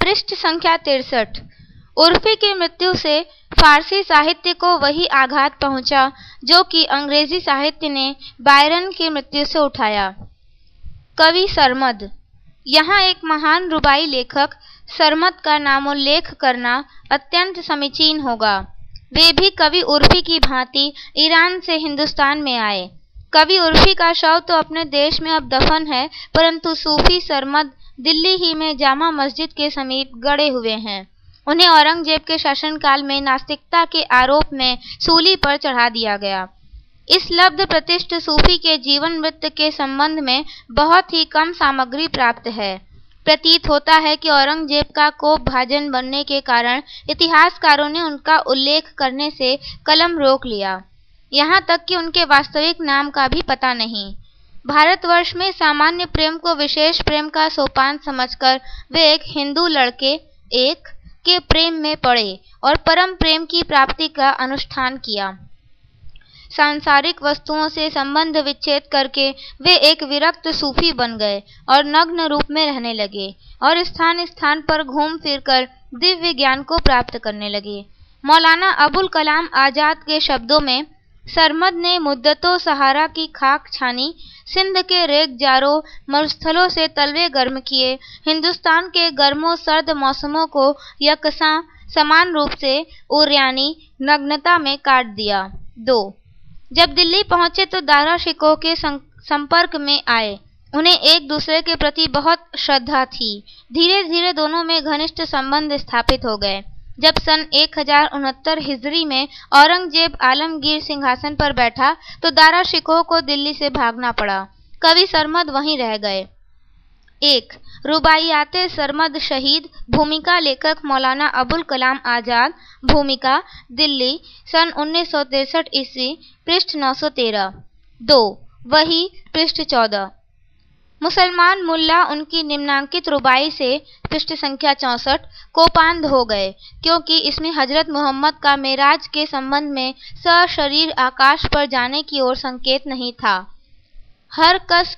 पृष्ठ संख्या 63। उर्फी की मृत्यु से फारसी साहित्य को वही आघात पहुंचा जो कि अंग्रेजी साहित्य ने बायरन की मृत्यु से उठाया। कवि सरमद। यहाँ एक महान रुबाई लेखक सरमद का नामोल्लेख करना अत्यंत समीचीन होगा। वे भी कवि उर्फी की भांति ईरान से हिंदुस्तान में आए। कवि उर्फी का शव तो अपने देश में अब दफन है, परंतु सूफी सरमद दिल्ली ही में जामा मस्जिद के समीप गड़े हुए हैं। उन्हें औरंगजेब के शासनकाल में नास्तिकता के आरोप में सूली पर चढ़ा दिया गया। इस लब्ध प्रतिष्ठ सूफी के जीवन वृत्त के संबंध में बहुत ही कम सामग्री प्राप्त है। प्रतीत होता है कि औरंगजेब का कोप भाजन बनने के कारण इतिहासकारों ने उनका उल्लेख करने से कलम रोक लिया। यहाँ तक कि उनके वास्तविक नाम का भी पता नहीं। भारतवर्ष में सामान्य प्रेम को विशेष प्रेम का सोपान समझकर वे एक हिंदू लड़के एक के प्रेम में पड़े और परम प्रेम की प्राप्ति का अनुष्ठान किया। सांसारिक वस्तुओं से संबंध विच्छेद करके वे एक विरक्त सूफी बन गए और नग्न रूप में रहने लगे और स्थान स्थान पर घूम फिर कर दिव्य ज्ञान को प्राप्त करने लगे। मौलाना अबुल कलाम आजाद के शब्दों में, सरमद ने मुद्दतों सहारा की खाक छानी, सिंध के रेग जारो मरुस्थलों से तलवे गर्म किए, हिंदुस्तान के गर्मों सर्द मौसमों को यकसां समान रूप से उर्यानी नग्नता में काट दिया। 2 जब दिल्ली पहुंचे तो दारा शिकोह के संपर्क में आए। उन्हें एक दूसरे के प्रति बहुत श्रद्धा थी। धीरे धीरे दोनों में घनिष्ठ संबंध स्थापित हो गए। जब सन 1069 हिजरी में औरंगजेब आलमगीर सिंहासन पर बैठा तो दारा शिकोह को दिल्ली से भागना पड़ा। कवि सरमद वहीं रह गए। 1 रुबाइयाते सरमद शहीद। भूमिका लेखक मौलाना अबुल कलाम आजाद। भूमिका दिल्ली सन 1963 ईस्वी, पृष्ठ 913। 2 वही, पृष्ठ 14। मुसलमान मुल्ला उनकी निम्नांकित रुबाई से, पृष्ठ संख्या 64, कोपांध हो गए क्योंकि इसमें हजरत मोहम्मद का मेराज के संबंध में सशरीर आकाश पर जाने की ओर संकेत नहीं था। हर कस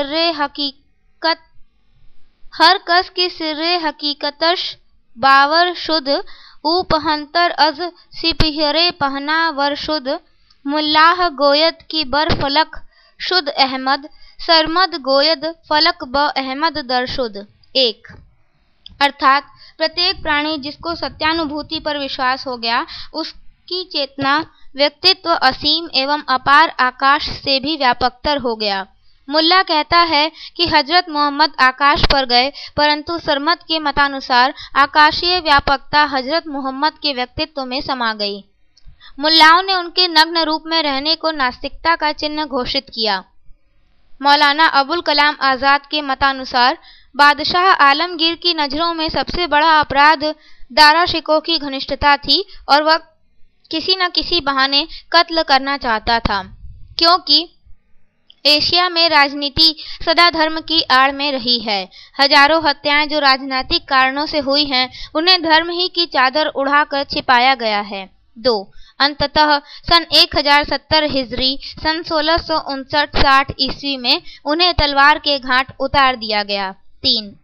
की सिर्रे हकीकतश बावर शुद्ध, ऊपहंतर अज सिपहरे पहना वर शुद्ध, मुल्लाह गोयद की बर फलक शुद्ध अहमद, सरमद गोयद फलक ब अहमद दर शुद्ध। 1 अर्थात प्रत्येक प्राणी जिसको सत्यानुभूति पर विश्वास हो गया, उसकी चेतना व्यक्तित्व असीम एवं अपार आकाश से भी व्यापकतर हो गया। मुल्ला कहता है कि हजरत मोहम्मद आकाश पर गए, परंतु सरमद के मतानुसार आकाशीय व्यापकता हजरत मोहम्मद के व्यक्तित्व में समा गई। मुल्लाओं ने उनके नग्न रूप में रहने को नास्तिकता का चिन्ह घोषित किया। मौलाना अबुल कलाम आजाद के मतानुसार बादशाह आलमगीर की नजरों में सबसे बड़ा अपराध दारा शिकोह की घनिष्ठता थी और वह किसी न किसी बहाने कत्ल करना चाहता था, क्योंकि एशिया में राजनीति सदा धर्म की आड़ में रही है। हजारों हत्याएं जो राजनीतिक कारणों से हुई हैं, उन्हें धर्म ही की चादर उड़ाकर छिपाया गया है। 2 अंततः सन 1070 हिजरी, सन 1659-60 ईस्वी में उन्हें तलवार के घाट उतार दिया गया। 3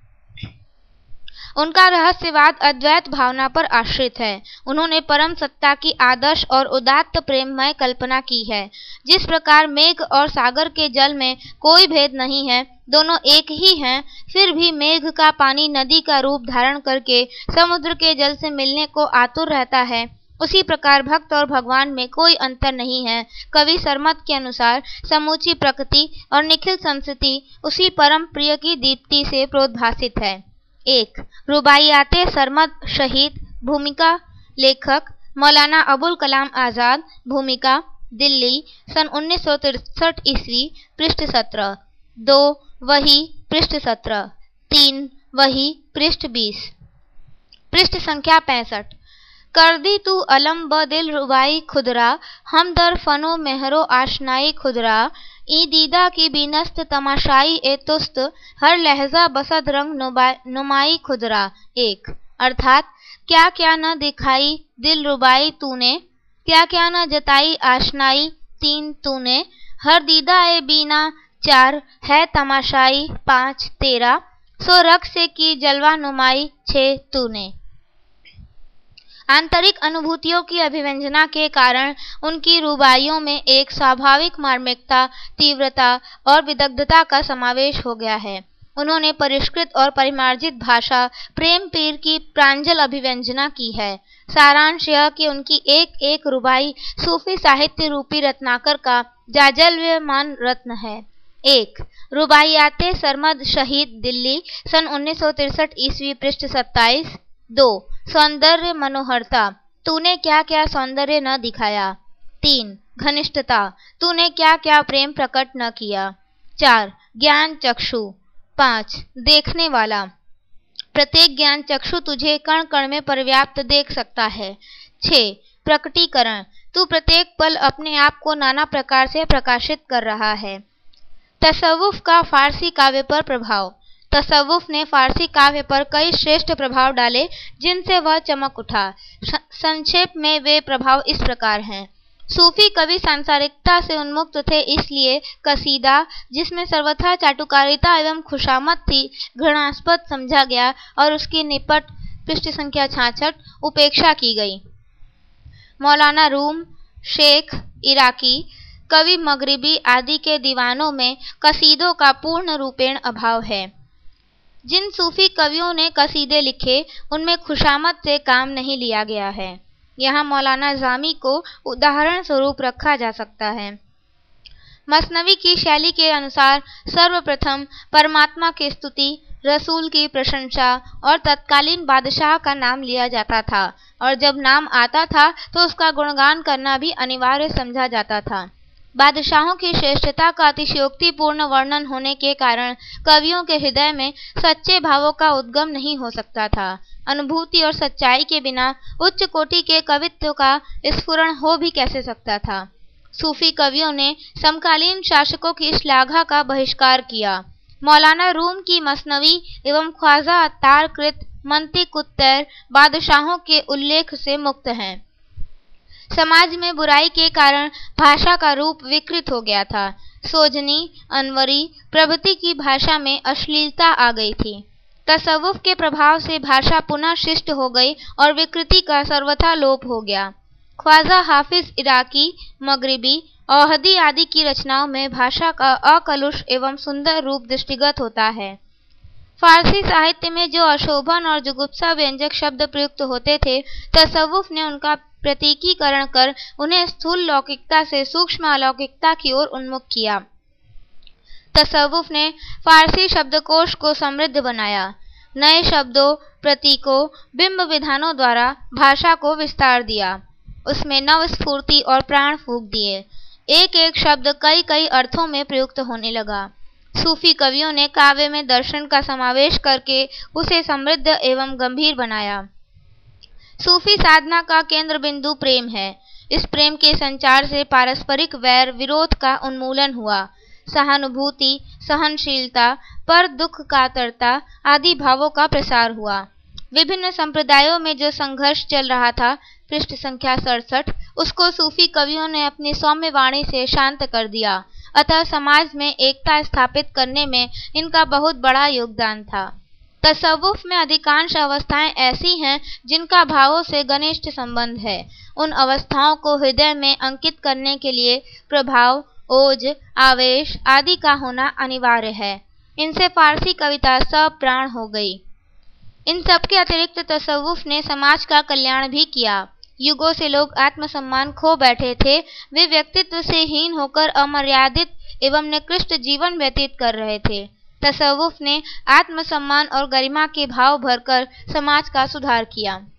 उनका रहस्यवाद अद्वैत भावना पर आश्रित है। उन्होंने परम सत्ता की आदर्श और उदात्त प्रेममय कल्पना की है। जिस प्रकार मेघ और सागर के जल में कोई भेद नहीं है, दोनों एक ही हैं, फिर भी मेघ का पानी नदी का रूप धारण करके समुद्र के जल से मिलने को आतुर रहता है, उसी प्रकार भक्त और भगवान में कोई अंतर नहीं है। कवि सरमद के अनुसार समूची प्रकृति और निखिल संस्कृति उसी परम प्रिय की दीप्ति से प्रोद्भासित है। 1 रुबाइयाते सरमद शहीद। भूमिका लेखक मौलाना अबुल कलाम आजाद। भूमिका दिल्ली सन 1963 ईस्वी, पृष्ठ 17। 2 वही, पृष्ठ 17। 3 वही, पृष्ठ 20। पृष्ठ संख्या 65। कर दी तू अलम ब दिल रुबाई खुदरा, हम दर फनो मेहरो आशनाई खुदरा, ई दीदा की बीनस्त तमाशाई ए तुस्त, हर लहजा बसद रंग नुमाई खुदरा। 1 अर्थात क्या क्या न दिखाई दिल रुबाई तूने, क्या क्या न जताई आशनाई 3 तूने, हर दीदा ए बीना 4 है तमाशाई 5 तेरा, सो रख से की जलवा नुमाई छे तूने। आंतरिक अनुभूतियों की अभिव्यंजना के कारण उनकी रुबाइयों में एक स्वाभाविक मार्मिकता, तीव्रता और विदग्धता का समावेश हो गया है। उन्होंने परिष्कृत और परिमार्जित भाषा प्रेम पीर की प्रांजल अभिव्यंजना की है। सारांश यह कि उनकी एक एक रुबाई सूफी साहित्य रूपी रत्नाकर का जाजल्यमान रत्न है। 1. रुबाइयाते सरमद शहीद दिल्ली सन 1963 ईस्वी पृष्ठ 27। 2. सौंदर्य मनोहरता, तूने क्या क्या सौंदर्य न दिखाया। 3. घनिष्ठता, तूने क्या क्या प्रेम प्रकट न किया। 4. ज्ञान चक्षु। 5. देखने वाला, प्रत्येक ज्ञान चक्षु तुझे कण कण में पर्याप्त देख सकता है। 6. प्रकटीकरण, तू प्रत्येक पल अपने आप को नाना प्रकार से प्रकाशित कर रहा है। तसव्वुफ का फारसी काव्य पर प्रभाव। तसव्वुफ ने फारसी काव्य पर कई श्रेष्ठ प्रभाव डाले जिनसे वह चमक उठा। संक्षेप में वे प्रभाव इस प्रकार हैं। सूफी कवि सांसारिकता से उन्मुक्त थे, इसलिए कसीदा, जिसमें सर्वथा चाटुकारिता एवं खुशामद थी, घृणास्पद समझा गया और उसकी निपट पृष्ठ संख्या 66 उपेक्षा की गई। मौलाना रूम, शेख इराकी, कवि मगरिबी आदि के दीवानों में कसीदों का पूर्ण रूपेण अभाव है। जिन सूफी कवियों ने कसीदे लिखे उनमें खुशामद से काम नहीं लिया गया है। यहाँ मौलाना जामी को उदाहरण स्वरूप रखा जा सकता है। मसनवी की शैली के अनुसार सर्वप्रथम परमात्मा की स्तुति, रसूल की प्रशंसा और तत्कालीन बादशाह का नाम लिया जाता था, और जब नाम आता था तो उसका गुणगान करना भी अनिवार्य समझा जाता था। बादशाहों की श्रेष्ठता का अतिशयोक्तिपूर्ण वर्णन होने के कारण कवियों के हृदय में सच्चे भावों का उद्गम नहीं हो सकता था। अनुभूति और सच्चाई के बिना उच्च कोटि के कवित्व का स्फुरण हो भी कैसे सकता था। सूफी कवियों ने समकालीन शासकों की श्लाघा का बहिष्कार किया। मौलाना रूम की मसनवी एवं ख्वाजा अत्तार कृत मंतिक उत्तर बादशाहों के उल्लेख से मुक्त हैं। समाज में बुराई के कारण भाषा का रूप विकृत हो गया था। सोजनी, अनवरी प्रभृति की भाषा में अश्लीलता आ गई थी। तसव्वुफ के प्रभाव से भाषा पुनः शिष्ट हो गई और विकृति का सर्वथा लोप हो गया। ख्वाजा हाफिज इराकी, मगरिबी, औहदी आदि की रचनाओं में भाषा का अकलुष एवं सुंदर रूप दृष्टिगत होता है। फारसी साहित्य में जो अशोभन और जुगुप्सा व्यंजक शब्द प्रयुक्त होते थे, तसव्वुफ ने उनका प्रतीकीकरण कर उन्हें स्थूल लौकिकता से सूक्ष्म अलौकिकता की ओर उन्मुख किया। तसव्वुफ ने फारसी शब्दकोश को समृद्ध बनाया। नए शब्दों, प्रतीकों, बिंब विधानों द्वारा भाषा को विस्तार दिया। उसमें नव स्फूर्ति और प्राण फूंक दिए। एक एक शब्द कई कई अर्थों में प्रयुक्त होने लगा। सूफी कवियों ने काव्य में दर्शन का समावेश करके उसे समृद्ध एवं गंभीर बनाया। सूफी साधना का केंद्र बिंदु प्रेम है। इस प्रेम के संचार से पारस्परिक वैर विरोध का उन्मूलन हुआ। सहानुभूति, सहनशीलता, पर दुख कातरता आदि भावों का प्रसार हुआ। विभिन्न संप्रदायों में जो संघर्ष चल रहा था, पृष्ठ संख्या 67, उसको सूफी कवियों ने अपनी सौम्य वाणी से शांत कर दिया। अतः समाज में एकता स्थापित करने में इनका बहुत बड़ा योगदान था। तसव्वुफ में अधिकांश अवस्थाएं ऐसी हैं जिनका भावों से घनिष्ठ संबंध है। उन अवस्थाओं को हृदय में अंकित करने के लिए प्रभाव, ओज, आवेश आदि का होना अनिवार्य है। इनसे फारसी कविता सप्राण हो गई। इन सब के अतिरिक्त तसव्वुफ ने समाज का कल्याण भी किया। युगों से लोग आत्मसम्मान खो बैठे थे। वे व्यक्तित्व से हीन होकर अमर्यादित एवं निकृष्ट जीवन व्यतीत कर रहे थे। तसव्वुफ ने आत्मसम्मान और गरिमा के भाव भरकर समाज का सुधार किया।